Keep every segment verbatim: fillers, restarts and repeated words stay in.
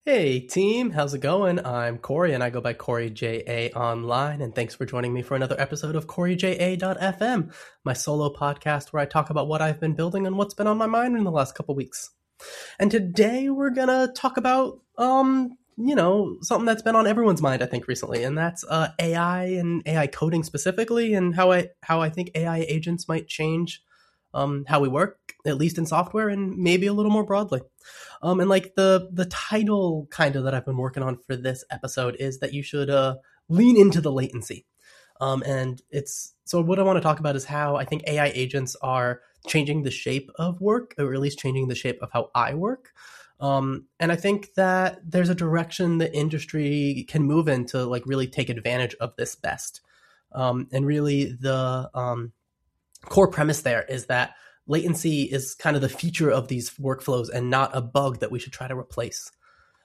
Hey team, how's it going? I'm Corey and I go by Corey J A online, and thanks for joining me for another episode of Corey J A dot F M, my solo podcast where I talk about what I've been building and what's been on my mind in the last couple weeks. And today we're gonna talk about um, you know, something that's been on everyone's mind I think recently, and that's uh, A I and A I coding specifically, and how I how I think A I agents might change um, how we work, at least in software, and maybe a little more broadly. Um, and like the the title kind of that I've been working on for this episode is that you should uh, lean into the latency. Um, and it's so what I want to talk about is how I think A I agents are changing the shape of work, or at least changing the shape of how I work. Um, and I think that there's a direction the industry can move in to like really take advantage of this best. Um, and really the um, core premise there is that latency is kind of the feature of these workflows and not a bug that we should try to replace.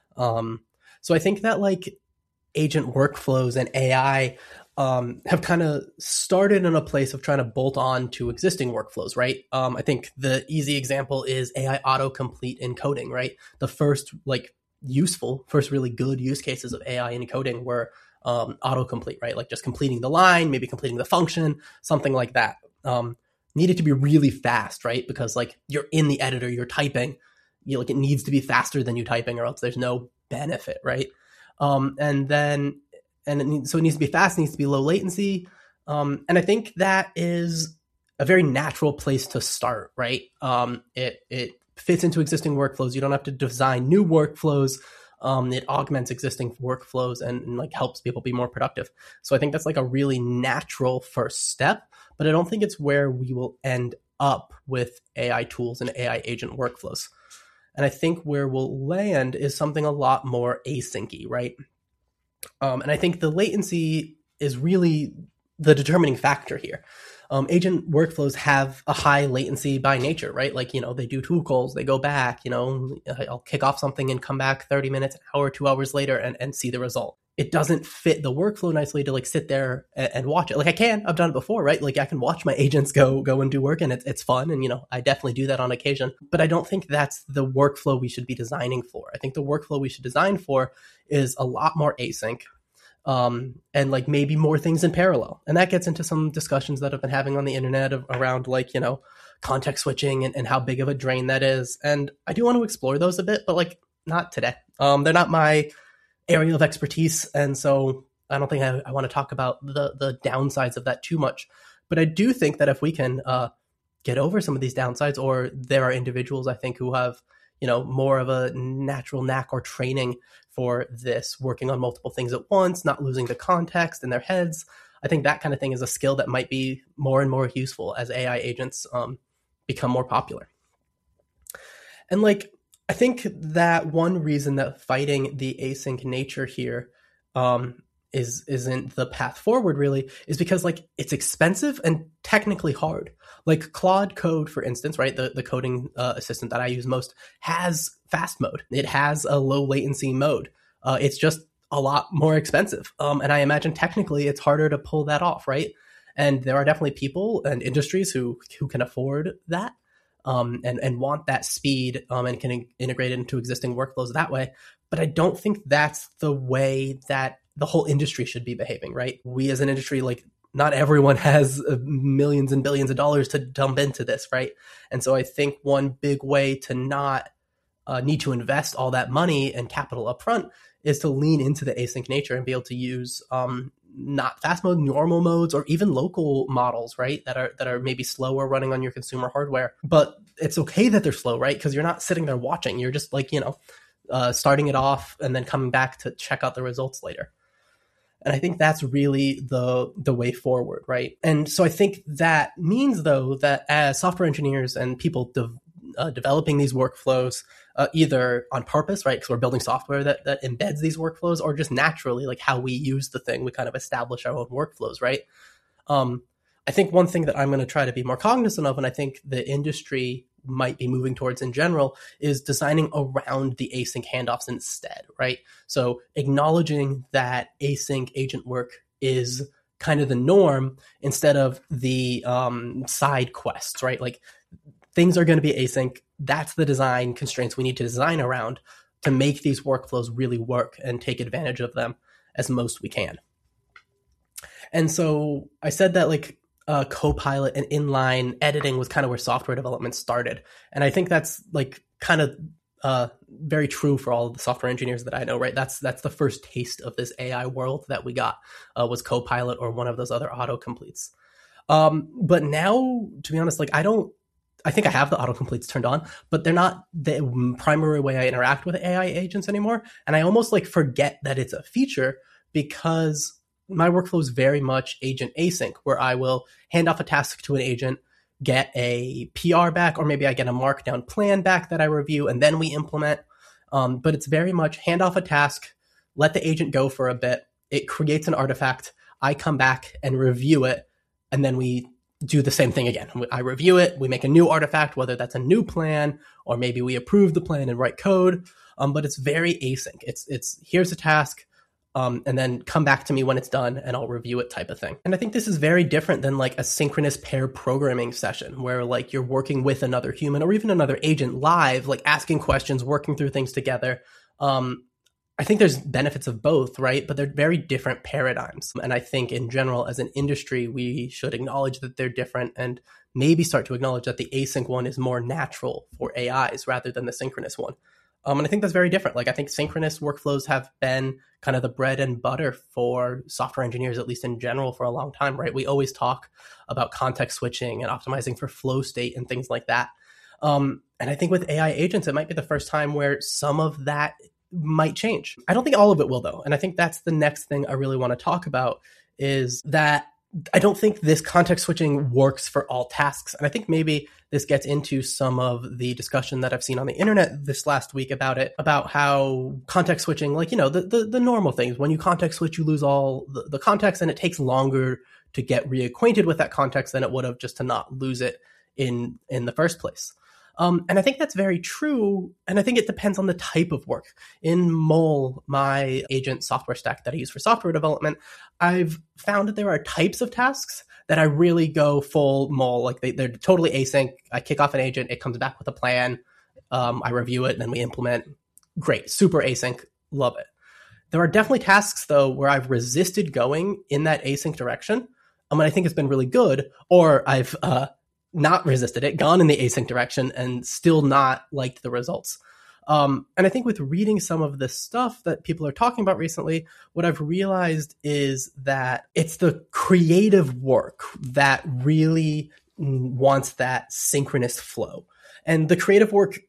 Um, so I think that like agent workflows and A I um, have kind of started in a place of trying to bolt on to existing workflows, right? Um, I think the easy example is A I autocomplete in coding, right? The first like useful, first really good use cases of A I in coding were um, autocomplete, right? Like just completing the line, maybe completing the function, something like that. Um, needed to be really fast, right? Because like you're in the editor, you're typing, you like it needs to be faster than you typing, or else there's no benefit, right? Um, and then, and it needs, so it needs to be fast, it needs to be low latency. Um, and I think that is a very natural place to start, right? Um, it it fits into existing workflows. You don't have to design new workflows. Um, it augments existing workflows and, and like helps people be more productive. So I think that's like a really natural first step, but I don't think it's where we will end up with A I tools and A I agent workflows. And I think where we'll land is something a lot more asyncy, right? Um, and I think the latency is really the determining factor here. Um, agent workflows have a high latency by nature, right? Like, you know, they do tool calls, they go back, you know, I'll kick off something and come back thirty minutes, an hour, two hours later and, and see the result. It doesn't fit the workflow nicely to like sit there and, and watch it. Like I can, I've done it before, right? Like I can watch my agents go, go and do work, and it's, it's fun. And, you know, I definitely do that on occasion, but I don't think that's the workflow we should be designing for. I think the workflow we should design for is a lot more async. Um, and like maybe more things in parallel. And that gets into some discussions that I've been having on the internet of, around like, you know, context switching and, and how big of a drain that is. And I do want to explore those a bit, but like not today. Um, they're not my area of expertise. And so I don't think I, I want to talk about the, the downsides of that too much. But I do think that if we can uh, get over some of these downsides, or there are individuals I think who have, you know, more of a natural knack or training for this, working on multiple things at once, not losing the context in their heads. I think that kind of thing is a skill that might be more and more useful as A I agents um, become more popular. And like, I think that one reason that fighting the async nature here um, is, isn't the path forward really is because like it's expensive and technically hard. Like Claude Code, for instance, right? The, the coding uh, assistant that I use most has fast mode. It has a low latency mode. Uh, it's just a lot more expensive. Um, and I imagine technically it's harder to pull that off, right? And there are definitely people and industries who, who can afford that um, and, and want that speed um, and can in- integrate it into existing workflows that way. But I don't think that's the way that the whole industry should be behaving, right? We as an industry, like, not everyone has millions and billions of dollars to dump into this, right? And so I think one big way to not uh, need to invest all that money and capital upfront is to lean into the async nature and be able to use um, not fast mode, normal modes, or even local models, right? That are that are maybe slower running on your consumer hardware. But it's okay that they're slow, right? Because you're not sitting there watching. You're just like, you know, uh, starting it off and then coming back to check out the results later. And I think that's really the the way forward, right? And so I think that means, though, that as software engineers and people de- uh, developing these workflows, uh, either on purpose, right, because we're building software that, that embeds these workflows, or just naturally, like how we use the thing, we kind of establish our own workflows, right? Um, I think one thing that I'm going to try to be more cognizant of, and I think the industry might be moving towards in general, is designing around the async handoffs instead, right? So acknowledging that async agent work is kind of the norm instead of the um, side quests, right? Like things are going to be async. That's the design constraints we need to design around to make these workflows really work and take advantage of them as most we can. And so I said that like uh, Copilot and inline editing was kind of where software development started. And I think that's like kind of uh, very true for all of the software engineers that I know, right? That's that's the first taste of this A I world that we got uh, was Copilot or one of those other autocompletes. Um, but now, to be honest, like I don't, I think I have the autocompletes turned on, but they're not the primary way I interact with A I agents anymore. And I almost like forget that it's a feature because my workflow is very much agent async, where I will hand off a task to an agent, get a P R back, or maybe I get a markdown plan back that I review, and then we implement. Um, but it's very much hand off a task, let the agent go for a bit. It creates an artifact. I come back and review it, and then we do the same thing again. I review it. We make a new artifact, whether that's a new plan, or maybe we approve the plan and write code. Um, but it's very async. It's it's here's a task. Um, and then come back to me when it's done and I'll review it type of thing. And I think this is very different than like a synchronous pair programming session where like you're working with another human or even another agent live, like asking questions, working through things together. Um, I think there's benefits of both, right? But they're very different paradigms. And I think in general, as an industry, we should acknowledge that they're different and maybe start to acknowledge that the async one is more natural for A Is rather than the synchronous one. Um, and I think that's very different. Like I think synchronous workflows have been kind of the bread and butter for software engineers, at least in general, for a long time, right? We always talk about context switching and optimizing for flow state and things like that. Um, and I think with A I agents, it might be the first time where some of that might change. I don't think all of it will, though. And I think that's the next thing I really want to talk about is that I don't think this context switching works for all tasks. And I think maybe this gets into some of the discussion that I've seen on the internet this last week about it, about how context switching, like, you know, the the, the normal things, when you context switch, you lose all the, the context and it takes longer to get reacquainted with that context than it would have just to not lose it in, in the first place. Um, and I think that's very true. And I think it depends on the type of work. In Mole, my agent software stack that I use for software development, I've found that there are types of tasks that I really go full Mole. Like they, they're totally async. I kick off an agent. It comes back with a plan. Um, I review it and then we implement. Great. Super async. Love it. There are definitely tasks, though, where I've resisted going in that async direction. Um, and I think it's been really good. Or I've uh, not resisted it, gone in the async direction and still not liked the results. Um, and I think with reading some of the stuff that people are talking about recently, what I've realized is that it's the creative work that really wants that synchronous flow. And the creative work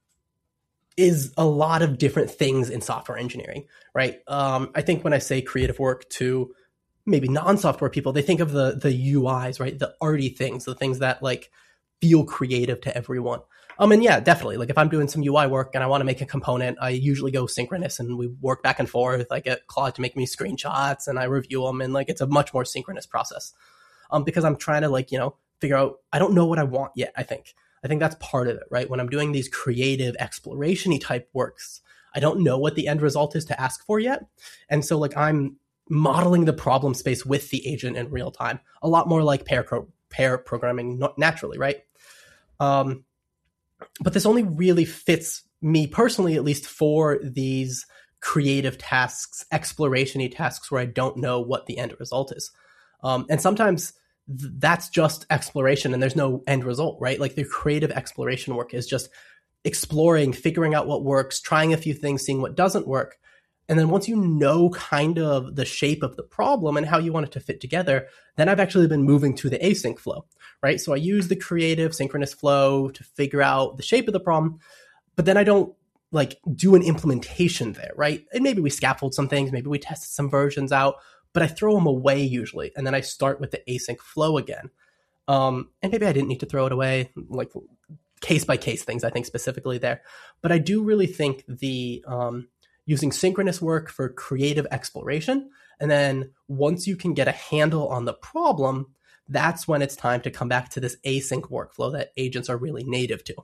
is a lot of different things in software engineering, right? Um, I think when I say creative work to maybe non-software people, they think of the the U Is, right? The arty things, the things that like feel creative to everyone. Um, and yeah, definitely. Like if I'm doing some U I work and I want to make a component, I usually go synchronous and we work back and forth. I get Claude to make me screenshots and I review them, and like it's a much more synchronous process. Um, because I'm trying to like, you know, figure out, I don't know what I want yet, I think. I think that's part of it, right? When I'm doing these creative exploration-y type works, I don't know what the end result is to ask for yet. And so like I'm modeling the problem space with the agent in real time, a lot more like pair, pro- pair programming naturally, right? Um, but this only really fits me personally, at least for these creative tasks, exploration-y tasks where I don't know what the end result is. Um, and sometimes th- that's just exploration and there's no end result, right? Like the creative exploration work is just exploring, figuring out what works, trying a few things, seeing what doesn't work. And then once you know kind of the shape of the problem and how you want it to fit together, then I've actually been moving to the async flow, right? So I use the creative synchronous flow to figure out the shape of the problem, but then I don't like do an implementation there, right? And maybe we scaffold some things, maybe we tested some versions out, but I throw them away usually. And then I start with the async flow again. Um, and maybe I didn't need to throw it away, like case by case things, I think specifically there. But I do really think the, um, using synchronous work for creative exploration. And then once you can get a handle on the problem, that's when it's time to come back to this async workflow that agents are really native to.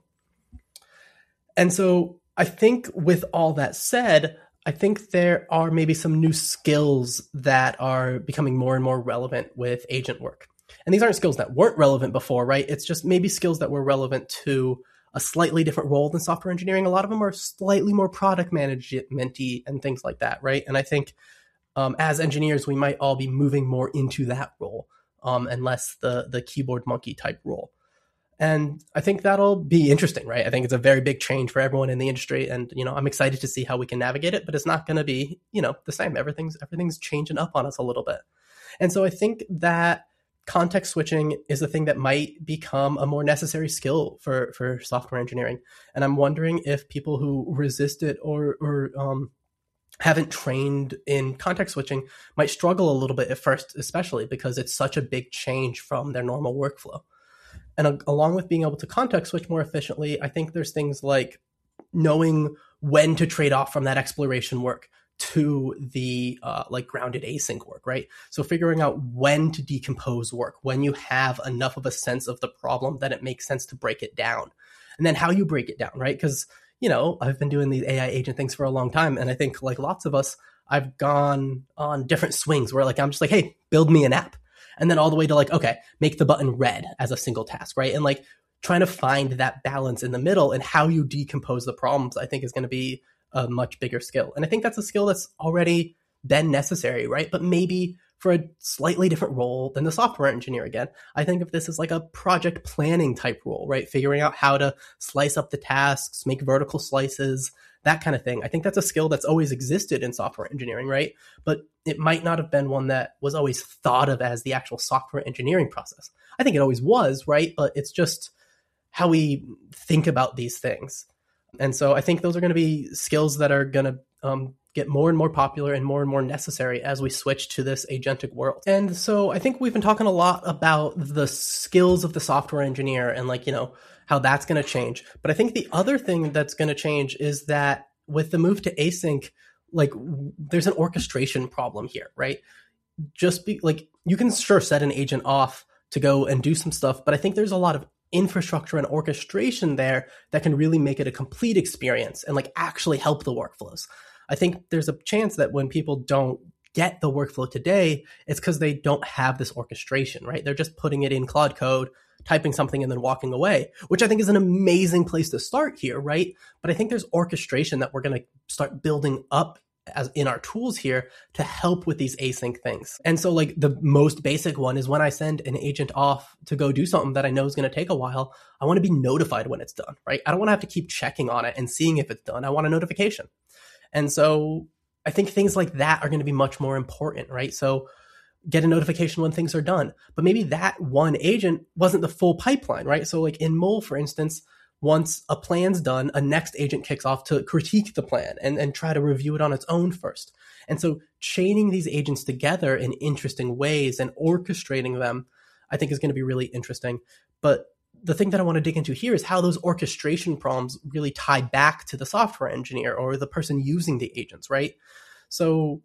And so I think with all that said, I think there are maybe some new skills that are becoming more and more relevant with agent work. And these aren't skills that weren't relevant before, right? It's just maybe skills that were relevant to a slightly different role than software engineering. A lot of them are slightly more product management-y and things like that, right? And I think um, as engineers, we might all be moving more into that role um, and less the the keyboard monkey type role. And I think that'll be interesting, right? I think it's a very big change for everyone in the industry. And, you know, I'm excited to see how we can navigate it, but it's not going to be, you know, the same. Everything's, everything's changing up on us a little bit. And so I think that context switching is a thing that might become a more necessary skill for, for software engineering. And I'm wondering if people who resist it or, or, um, haven't trained in context switching might struggle a little bit at first, especially because it's such a big change from their normal workflow. And uh, along with being able to context switch more efficiently, I think there's things like knowing when to trade off from that exploration work to the uh, like grounded async work, right? So figuring out when to decompose work, when you have enough of a sense of the problem that it makes sense to break it down. And then how you break it down, right? Because, you know, I've been doing these A I agent things for a long time. And I think like lots of us, I've gone on different swings where like I'm just like, hey, build me an app. And then all the way to like, okay, make the button red as a single task, right? And like trying to find that balance in the middle and how you decompose the problems, I think is going to be a much bigger skill. And I think that's a skill that's already been necessary, right? But maybe for a slightly different role than the software engineer again. I think of this as like a project planning type role, right? Figuring out how to slice up the tasks, make vertical slices, that kind of thing. I think that's a skill that's always existed in software engineering, right? But it might not have been one that was always thought of as the actual software engineering process. I think it always was, right? But it's just how we think about these things. And so I think those are going to be skills that are going to um, get more and more popular and more and more necessary as we switch to this agentic world. And so I think we've been talking a lot about the skills of the software engineer and like, you know, how that's going to change. But I think the other thing that's going to change is that with the move to async, like there's an orchestration problem here, right? Just be like, you can sure set an agent off to go and do some stuff, but I think there's a lot of infrastructure and orchestration there that can really make it a complete experience and like actually help the workflows. I think there's a chance that when people don't get the workflow today, it's because they don't have this orchestration, right? They're just putting it in Claude Code, typing something and then walking away, which I think is an amazing place to start here, right? But I think there's orchestration that we're going to start building up as in our tools here to help with these async things. And so like the most basic one is when I send an agent off to go do something that I know is going to take a while, I want to be notified when it's done, right? I don't want to have to keep checking on it and seeing if it's done. I want a notification. And so I think things like that are going to be much more important, right? So get a notification when things are done. But maybe that one agent wasn't the full pipeline, right? So like in Mole, for instance, once a plan's done, a next agent kicks off to critique the plan and, and try to review it on its own first. And so chaining these agents together in interesting ways and orchestrating them, I think is going to be really interesting. But the thing that I want to dig into here is how those orchestration problems really tie back to the software engineer or the person using the agents, right? So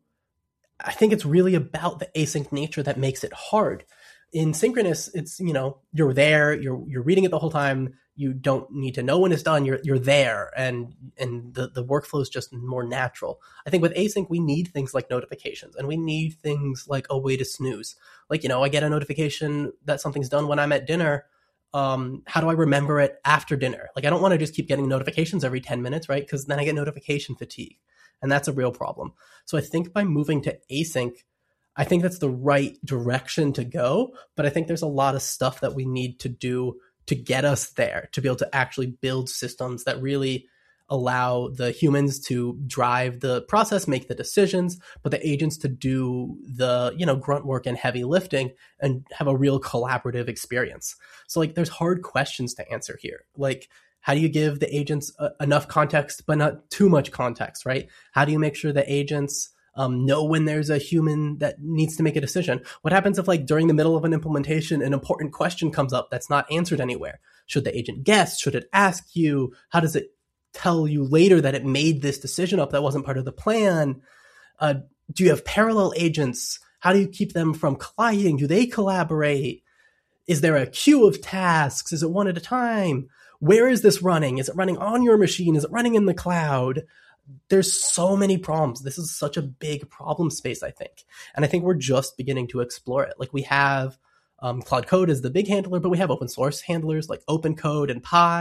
I think it's really about the async nature that makes it hard. In synchronous, it's, you know, you're there, you're you're reading it the whole time. You don't need to know when it's done. You're you're there, and and the, the workflow is just more natural. I think with async, we need things like notifications, and we need things like a way to snooze. Like, you know, I get a notification that something's done when I'm at dinner. Um, how do I remember it after dinner? Like, I don't want to just keep getting notifications every ten minutes, right? Because then I get notification fatigue, and that's a real problem. So I think by moving to async, I think that's the right direction to go, but I think there's a lot of stuff that we need to do to get us there, to be able to actually build systems that really allow the humans to drive the process, make the decisions, but the agents to do the, you know, grunt work and heavy lifting and have a real collaborative experience. So like there's hard questions to answer here. Like, how do you give the agents uh, enough context, but not too much context, right? How do you make sure the agents Um, know when there's a human that needs to make a decision? What happens if like during the middle of an implementation, an important question comes up that's not answered anywhere? Should the agent guess? Should it ask you? How does it tell you later that it made this decision up that wasn't part of the plan? Uh, do you have parallel agents? How do you keep them from colliding? Do they collaborate? Is there a queue of tasks? Is it one at a time? Where is this running? Is it running on your machine? Is it running in the cloud? There's so many problems. This is such a big problem space, I think. And I think we're just beginning to explore it. Like we have um, Claude Code as the big handler, but we have open source handlers like OpenCode and Pi.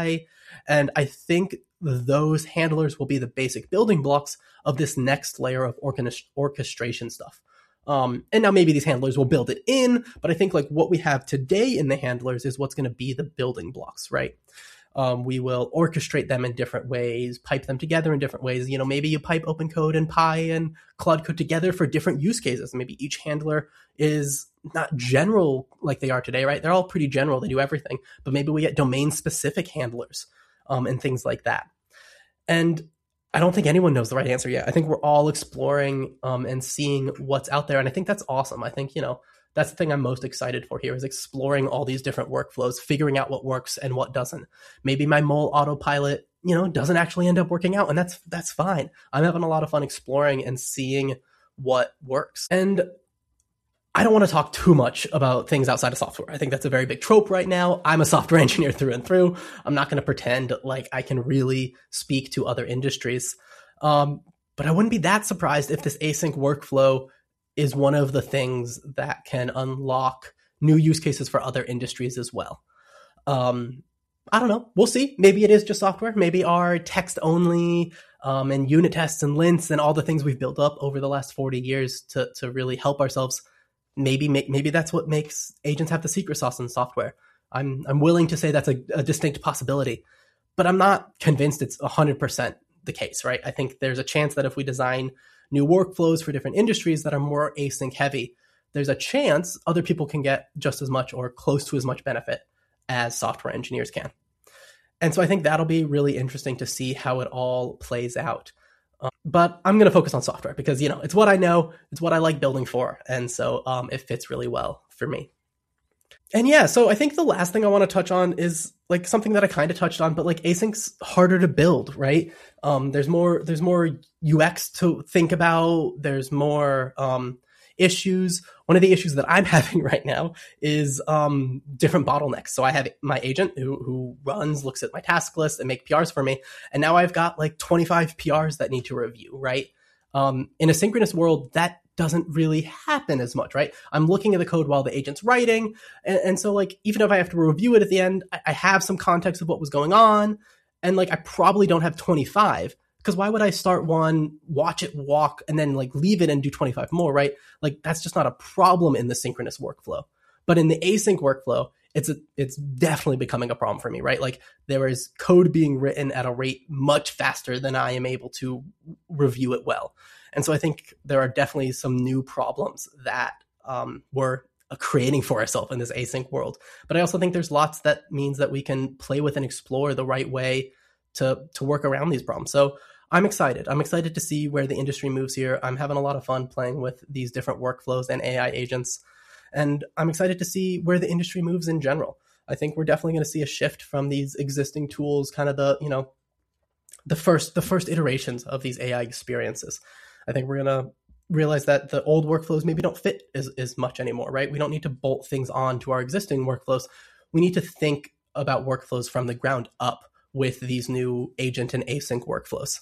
And I think those handlers will be the basic building blocks of this next layer of orchestration stuff. Um, and now maybe these handlers will build it in, but I think like what we have today in the handlers is what's going to be the building blocks, right? Um, we will orchestrate them in different ways, pipe them together in different ways. You know, maybe you pipe OpenCode and Pi and Claude Code together for different use cases. Maybe each handler is not general like they are today, right? They're all pretty general. They do everything. But maybe we get domain-specific handlers um, and things like that. And I don't think anyone knows the right answer yet. I think we're all exploring um, and seeing what's out there. And I think that's awesome. I think, you know, that's the thing I'm most excited for here is exploring all these different workflows, figuring out what works and what doesn't. Maybe my mole autopilot, you know, doesn't actually end up working out, and that's that's fine. I'm having a lot of fun exploring and seeing what works. And I don't want to talk too much about things outside of software. I think that's a very big trope right now. I'm a software engineer through and through. I'm not going to pretend like I can really speak to other industries. Um, but I wouldn't be that surprised if this async workflow is one of the things that can unlock new use cases for other industries as well. Um, I don't know. We'll see. Maybe it is just software. Maybe our text only um, and unit tests and lints and all the things we've built up over the last forty years to, to really help ourselves. Maybe maybe that's what makes agents have the secret sauce in software. I'm I'm willing to say that's a, a distinct possibility, but I'm not convinced it's one hundred percent the case, right? I think there's a chance that if we design new workflows for different industries that are more async heavy, there's a chance other people can get just as much or close to as much benefit as software engineers can. And so I think that'll be really interesting to see how it all plays out. Um, but I'm going to focus on software because, you know, it's what I know, it's what I like building for. And so um, it fits really well for me. And yeah, so I think the last thing I want to touch on is like something that I kind of touched on, but like async's harder to build, right? Um, there's more, there's more U X to think about. There's more um, issues. One of the issues that I'm having right now is um, different bottlenecks. So I have my agent who who runs, looks at my task list and make P Rs for me. And now I've got like twenty-five P Rs that need to review, right? Um, in a synchronous world, that doesn't really happen as much, right? I'm looking at the code while the agent's writing. And, and so like, even if I have to review it at the end, I, I have some context of what was going on. And like, I probably don't have twenty-five because why would I start one, watch it walk, and then like leave it and do twenty-five more, right? Like that's just not a problem in the synchronous workflow. But in the async workflow, it's a, it's definitely becoming a problem for me, right? Like there is code being written at a rate much faster than I am able to review it well. And so I think there are definitely some new problems that um, we're creating for ourselves in this async world. But I also think there's lots that means that we can play with and explore the right way to to work around these problems. So I'm excited. I'm excited to see where the industry moves here. I'm having a lot of fun playing with these different workflows and A I agents. And I'm excited to see where the industry moves in general. I think we're definitely going to see a shift from these existing tools, kind of the, you know, the first the first iterations of these A I experiences. I think we're going to realize that the old workflows maybe don't fit as, as much anymore, right? We don't need to bolt things on to our existing workflows. We need to think about workflows from the ground up with these new agent and async workflows.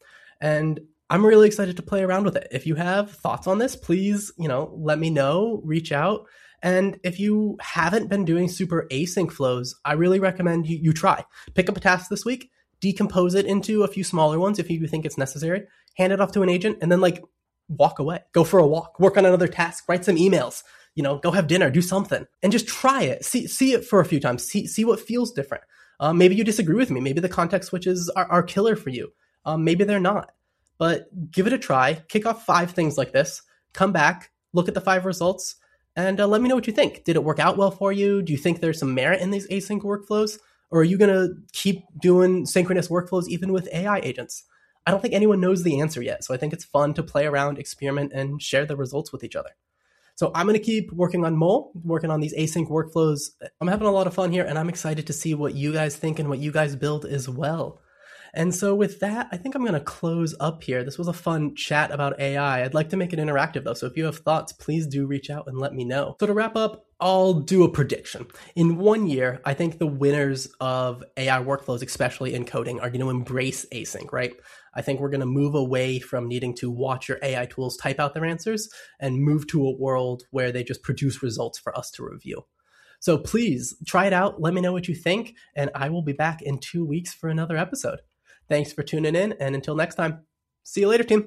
And I'm really excited to play around with it. If you have thoughts on this, please, you know, let me know, reach out. And if you haven't been doing super async flows, I really recommend you, you try. Pick up a task this week, decompose it into a few smaller ones if you think it's necessary, hand it off to an agent, and then like walk away. Go for a walk, work on another task, write some emails, you know, go have dinner, do something, and just try it. See see it for a few times. See see what feels different. Um, maybe you disagree with me. Maybe the context switches are, are killer for you. Um, maybe they're not. But give it a try. Kick off five things like this. Come back, look at the five results, and uh, let me know what you think. Did it work out well for you? Do you think there's some merit in these async workflows? Or are you going to keep doing synchronous workflows even with A I agents? I don't think anyone knows the answer yet. So I think it's fun to play around, experiment, and share the results with each other. So I'm going to keep working on Mole, working on these async workflows. I'm having a lot of fun here, and I'm excited to see what you guys think and what you guys build as well. And so with that, I think I'm going to close up here. This was a fun chat about A I. I'd like to make it interactive, though. So if you have thoughts, please do reach out and let me know. So to wrap up, I'll do a prediction. In one year, I think the winners of A I workflows, especially in coding, are going to embrace async, right? I think we're going to move away from needing to watch your A I tools type out their answers and move to a world where they just produce results for us to review. So please try it out. Let me know what you think, and I will be back in two weeks for another episode. Thanks for tuning in, and until next time, see you later, team.